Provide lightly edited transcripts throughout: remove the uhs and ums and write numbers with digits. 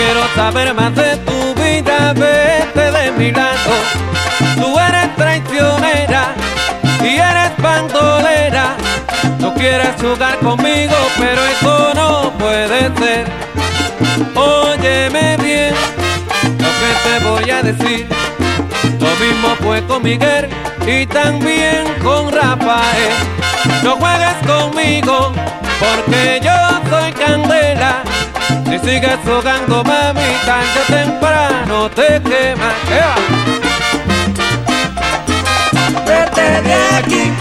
quiero saber más de tu vida, vete de mi lado. Tú eres traicionera y eres bandolera. Tú quieres jugar conmigo, pero eso no puede ser. Óyeme bien lo que te voy a decir. Lo mismo fue con Miguel y también con Rafael. No juegues conmigo porque yo soy candela. Si sigues jugando, mami, tarde o temprano te quemas. Vete de aquí.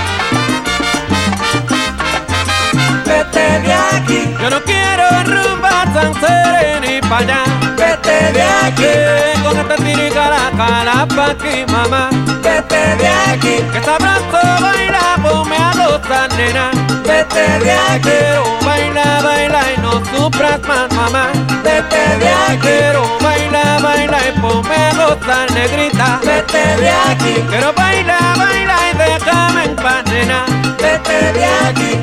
Vete de aquí. Yo no quiero rumba Sanceré ni pa' allá. Vete de aquí. Con esta tiricaraca pa' aquí, mamá. Vete de aquí. Que sabroso baila, ponme a gozar, nena. Vete de aquí. Quiero baila, baila y no sufras más, mamá. Vete de aquí. Quiero baila, baila y ponme a gozar, negrita. Vete de aquí. Quiero baila, baila y déjame en paz, nena. Vete de aquí.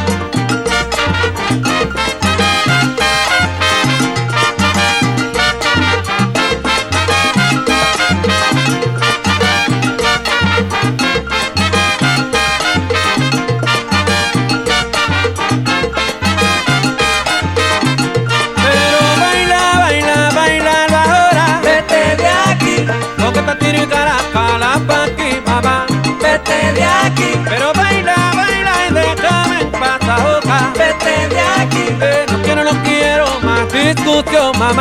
Vete de aquí. Pero baila, baila y déjame en paz, hoja. Vete de aquí. No quiero más discusión, mamá.